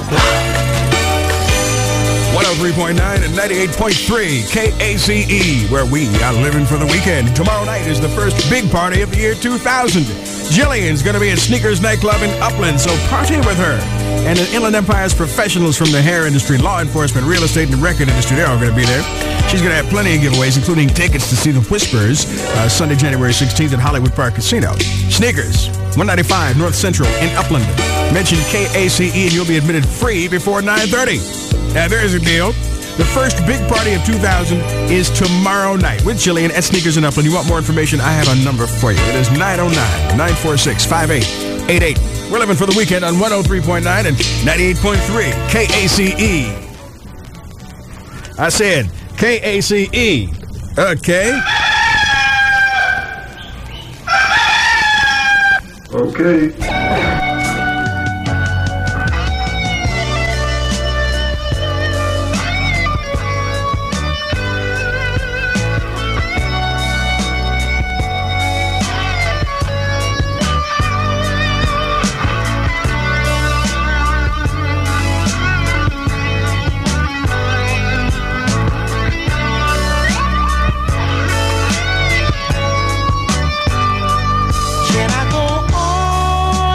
103.9 and 98.3 KACE, where we are living for the weekend. Tomorrow night is the first big party of the year 2000. Jillian's going to be at Sneakers Nightclub in Upland, so party with her. And in Inland Empire's professionals from the hair industry, law enforcement, real estate, and record industry, they're all going to be there. She's going to have plenty of giveaways, including tickets to see the Whispers Sunday, January 16th at Hollywood Park Casino. Sneakers, 195 North Central in Upland. Mention KACE and you'll be admitted free before 9:30. Now, there's a deal. The first big party of 2000 is tomorrow night with Jillian at Sneakers in Upland. You want more information? I have a number for you. It is 909-946-5888. We're living for the weekend on 103.9 and 98.3 KACE. I said KACE. Okay. Okay. Can I go on?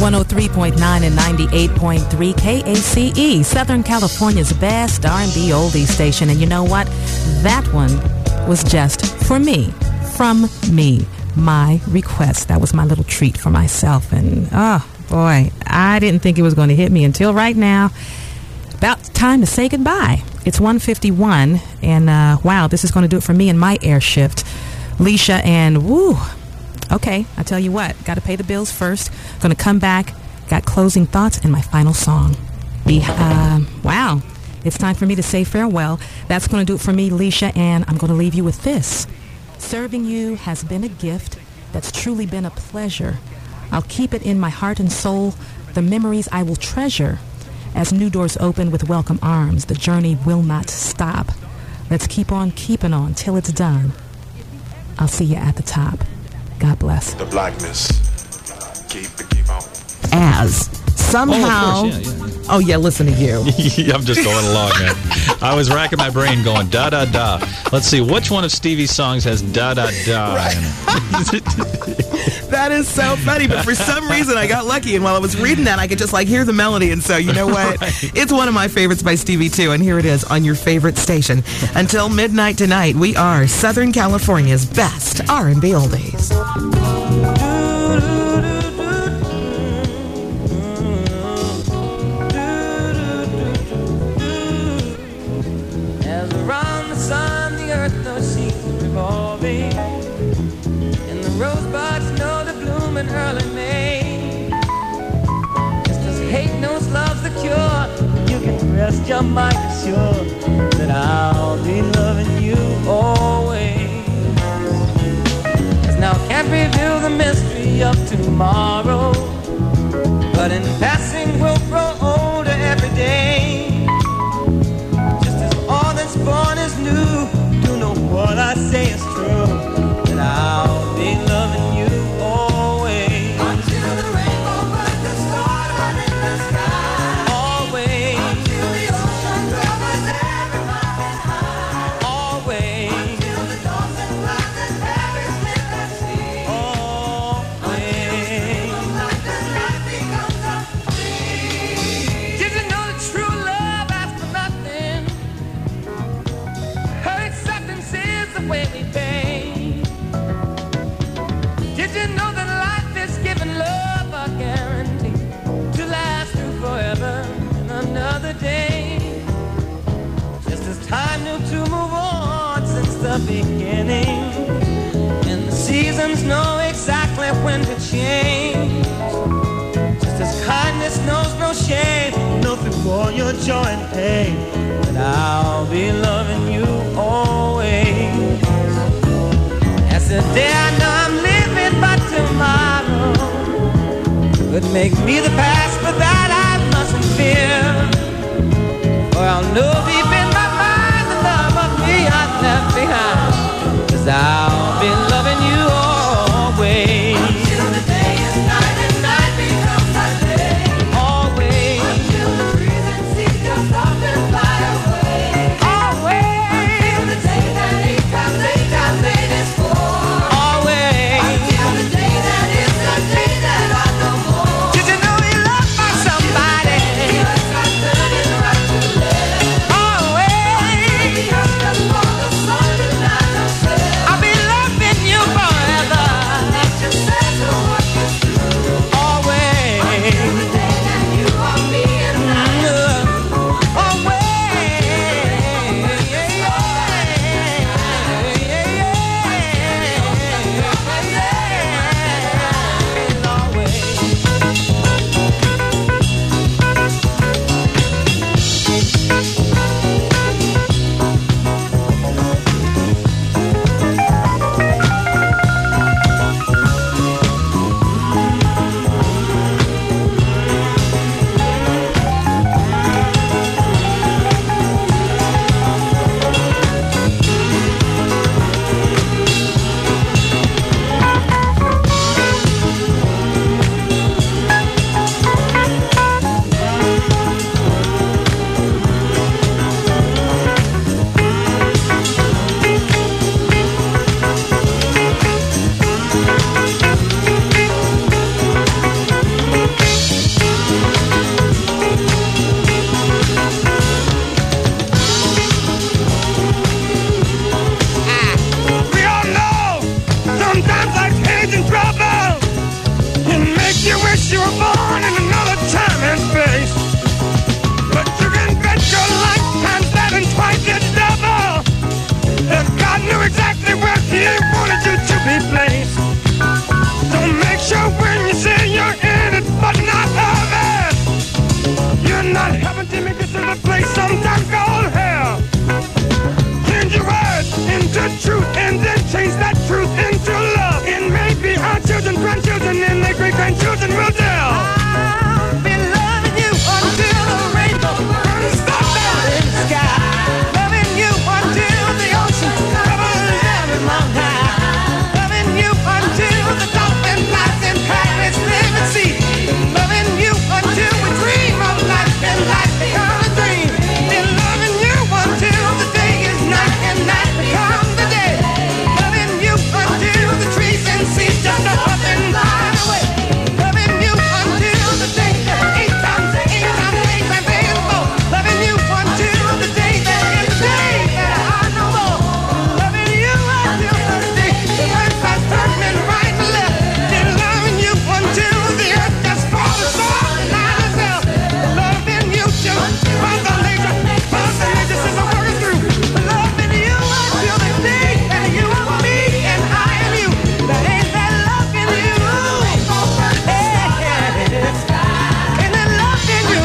103.9 and 98.3 KACE, Southern California's best R&B oldie station. And you know what? That one was just for me, from me, my request. That was my little treat for myself. And, oh, boy, I didn't think it was going to hit me until right now. About time to say goodbye. It's 1:51, and, wow, this is going to do it for me and my air shift. Leisha and, woo. Okay, I tell you what, got to pay the bills first. Going to come back, got closing thoughts and my final song. Wow, it's time for me to say farewell. That's going to do it for me, Leisha, and I'm going to leave you with this. Serving you has been a gift that's truly been a pleasure. I'll keep it in my heart and soul, the memories I will treasure. As new doors open with welcome arms, the journey will not stop. Let's keep on keeping on till it's done. I'll see you at the top. God bless. The blackness. Keep on. As somehow. Oh, yeah, listen to you. I'm just going along, man. I was racking my brain going da da da. Let's see, which one of Stevie's songs has da da da in it? That is so funny, but for some reason I got lucky, and while I was reading that, I could just hear the melody, and so you know what? Right. It's one of my favorites by Stevie too, and here it is on your favorite station. Until midnight tonight, we are Southern California's best R&B oldies. As around the sun, the earth knows she's revolving, and the rosebuds know to bloom in early May. Just as hate knows love's the cure, you can rest your mind assured that I'll be loving you always. As now can't reveal the mystery of tomorrow, but in passing we'll grow older every day. Just as all that's born is new, you know what I say is true, that I'll be loving you always. Until the rainbow burns the stars in the sky. Always. Until the ocean covers every mountain high. Always. Until the dolphin flies and carries with the sea. Always. Until life becomes a dream. Did you know that true love asks for nothing? Her acceptance is the way we pay. Did you know that life is giving love a guarantee to last through forever and another day? Just as time knew to move on since the beginning, and the seasons know exactly when to change. Just as kindness knows no shame, nothing for your joy and pain, that I'll be loving you always. As the day I know I'm living, but tomorrow could make me the past, but that I mustn't fear. For I'll know deep in my mind the love of me I've left behind, 'cause I'll be loving you always. Until the day is night and night becomes a day. Always. Until the breathing seas just stop and fly away. Always. Until the day that he comes, they got made it for. Always. Until the day that is the day that I know more. Did you know you loved by somebody? Yes, I said it's right to live. Always. Because for the sun and I know I'll be born in another time and space. But you can bet your life times that and twice the double. That God knew exactly where He wanted you to be placed. So make sure when you say you're in it, but not of it, you're not helping to make this in a place sometimes called hell. Change your words into truth and then change that truth into love. And maybe our children, grandchildren, and their great-grandchildren will tell. I've been loving you until the rainbow burns down in the sky. Loving you until the ocean covers every mountain. Loving you until the dolphin lies in Paris, live and see. Loving you until we dream of life and life becomes a dream. And loving you until the day is night and night becomes the day. Loving you until the trees and seas just up and fly away. Loving you until the day that eight times available. Loving you until the day that is the day that I know more. Loving you until the day the earth has turned and right and left. And loving you until the earth just falls apart and I myself. Loving you till Mother Nature says I'm working through. Loving you until the day that you are me and I am you. There ain't that love in you. And that love in you.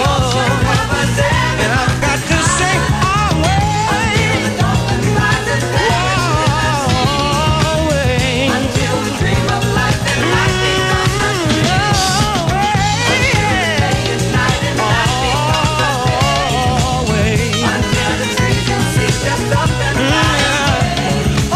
And I've got to say always. Always. Until the dream of life and life becomes a dream. Always. Until the trees and seas just up and fly away.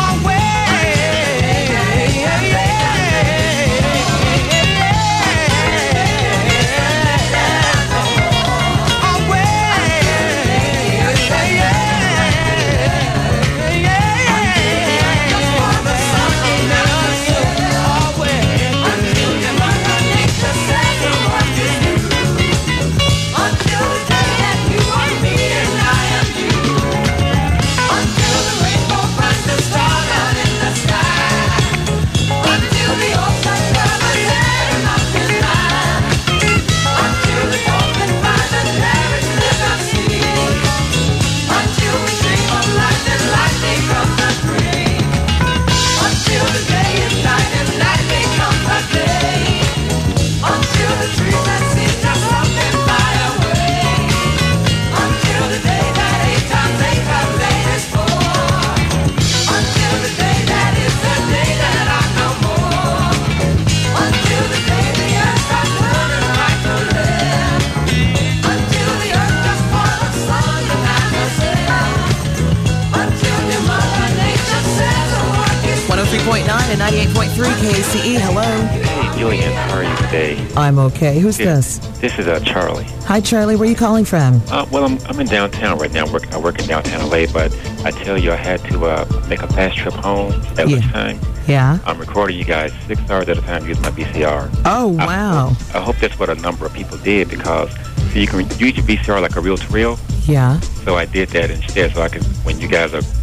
And 98.3 KACE. Hello. Hey, Julian, how are you today? I'm okay. Who's this? This is Charlie. Hi, Charlie. Where are you calling from? Well, I'm in downtown right now. I work in downtown LA, but I tell you, I had to make a fast trip home at lunchtime. Yeah. I'm recording you guys 6 hours at a time using my VCR. Oh, wow. I hope that's what a number of people did because so you can use your VCR like a reel-to-reel. Yeah. So I did that instead so I could, when you guys are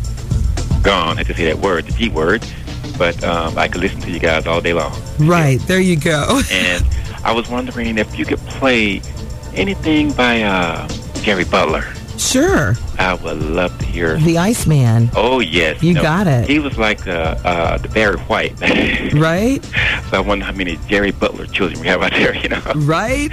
gone, I had to say that word, the G word, but I could listen to you guys all day long. Right. There you go. And I was wondering if you could play anything by Jerry Butler. Sure. I would love to hear. The Iceman. Oh, yes. You got it. He was like the Barry White. Right? So I wonder how many Jerry Butler children we have out there, you know. Right?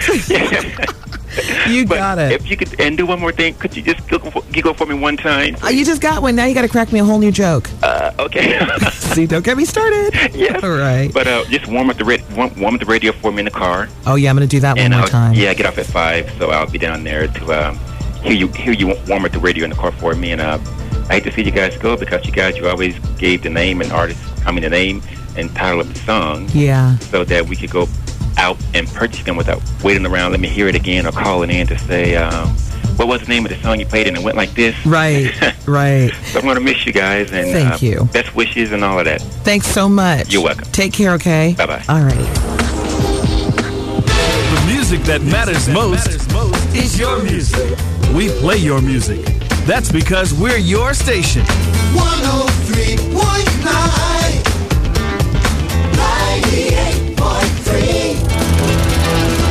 You got it. If you could, and do one more thing, could you just giggle for me one time? You just got one. Now you got to crack me a whole new joke. Okay. See, don't get me started. Yes. All right. But just warm up the radio for me in the car. Oh, yeah, I'm going to do that one more time. Yeah, I get off at 5, so I'll be down there to hear you warm up the radio in the car for me. And I hate to see you guys go because you always gave the name and the name and title of the song. Yeah. So that we could go out and purchase them without waiting around. Let me hear it again or calling in to say, what was the name of the song you played and it went like this? Right, right. So I'm going to miss you guys. And thank you. Best wishes and all of that. Thanks so much. You're welcome. Take care, okay? Bye-bye. All right. The music that matters most is your music. We play your music. That's because we're your station. 103.9 98.3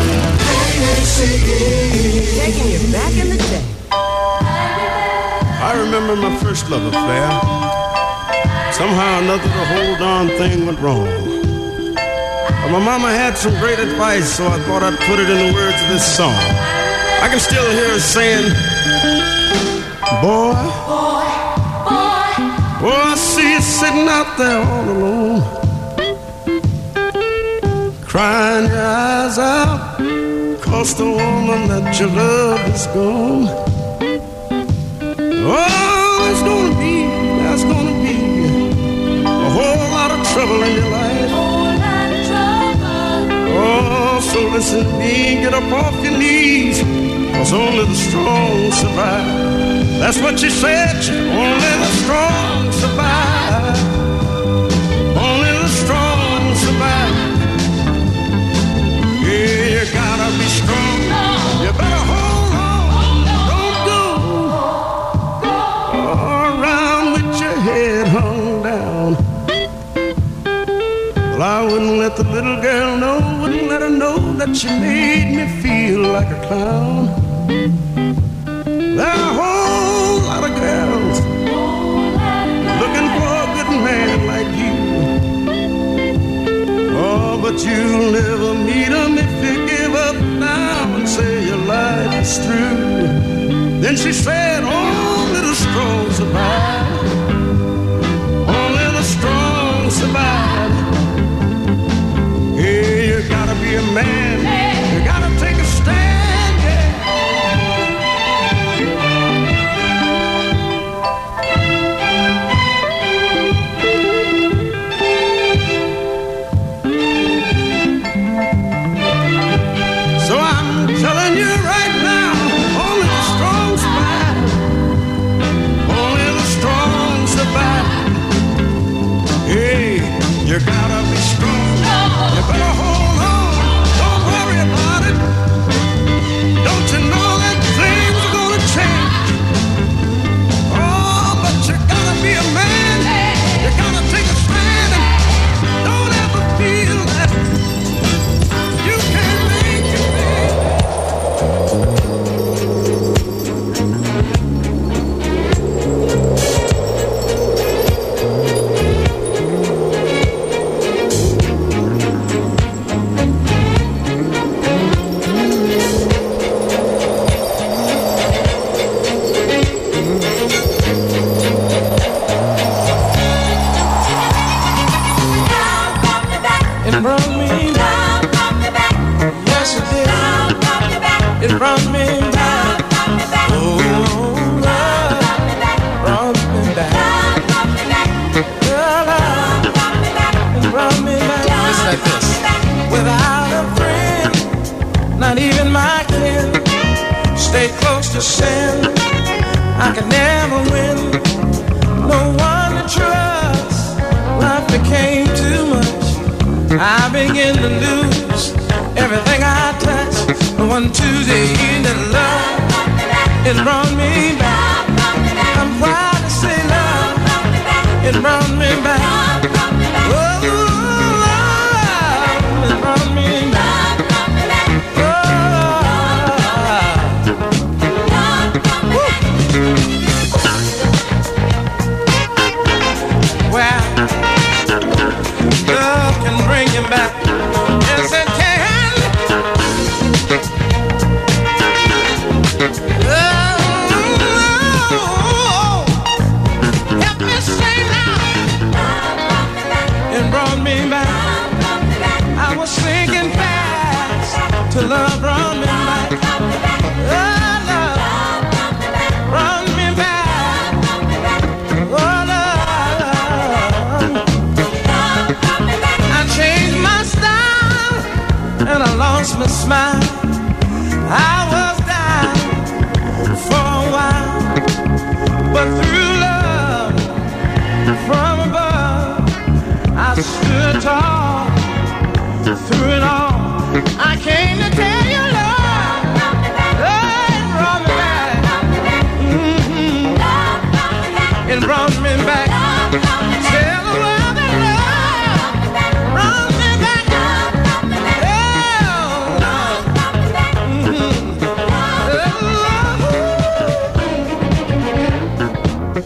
remember my first love affair. Somehow or another, the whole darn thing went wrong. But my mama had some great advice, so I thought I'd put it in the words of this song. I can still hear her saying, boy, I see you sitting out there all alone, crying your eyes out, 'cause the woman that you love is gone. Oh, there's gonna be a whole lot of trouble in your life. Oh, so listen to me, get up off your knees, 'cause only the strong survive. That's what she said, only the strong survive. Only the strong survive. Yeah, you gotta be strong. You better hold on. Don't go around with your head hung down. Well, I wouldn't let the little girl know, wouldn't let her know that she made me feel like a clown. There are a whole lot of girls looking for a good man like you. Oh, but you'll never meet him if you give up now and say your life is through. Then she said, only the strong survive. Only the strong survive. Hey, you gotta be a man. You gotta take a stand, yeah. So I'm telling you right now, only the strong survive. Only the strong survive. Hey, you gotta be strong. You better hold on. Don't worry about it. Don't you know that things are gonna change? Oh, but you gotta be a man. You gotta take a stand. And don't ever feel that you can't make it. It brought me back. Yes, it did. It brought me back. Oh, love brought me back. Girl, it brought me back. It's like this. Without a friend, not even my kin, stay close to sin. I can never win. No one to trust. Life became too much. I begin to lose everything I touch. One Tuesday evening, love, it brought me back. I'm proud to say love, it brought me back. Oh, love, it brought me back. Oh. Well, love can bring you back. Yes, it can. Oh, help me say now. It brought me back. I was sinking fast till love brought me back. Oh, love brought me back. Oh, love. I changed my style and I lost my smile. I was down for a while, but through love from above, I stood tall. Through it all, I came to tell you, Lord, it brought me back. It brought me back. Tell the world that love brought me back. Oh,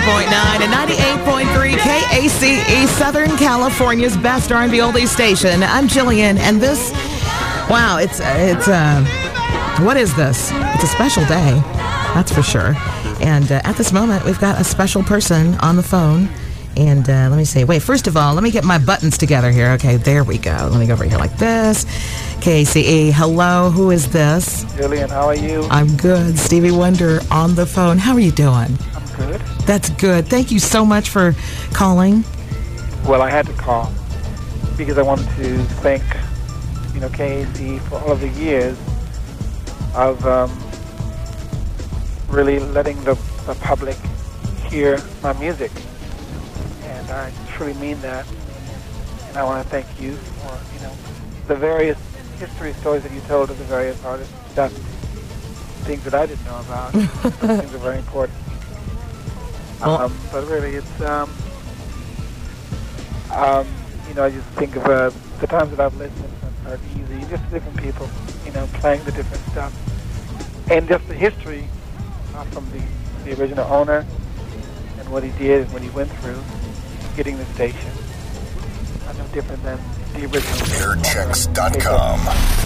and 98.3 KACE, Southern California's best R&B oldies station. I'm Jillian, and this, wow, it's what is this? It's a special day, that's for sure. And at this moment, we've got a special person on the phone. And let me see. Wait, first of all, let me get my buttons together here. Okay, there we go. Let me go over here like this. KACE, hello, who is this? Jillian, how are you? I'm good. Stevie Wonder on the phone. How are you doing? I'm good. That's good. Thank you so much for calling. Well, I had to call because I wanted to thank, KACE for all of the years of really letting the public hear my music. And I truly mean that. And I want to thank you for, the various history stories that you told of the various artists, stuff, things that I didn't know about. Things are very important. But really, it's, I just think of the times that I've listened are easy, just different people, playing the different stuff. And just the history from the original owner and what he did and what he went through getting the station. No different than the original. Airchecks.com.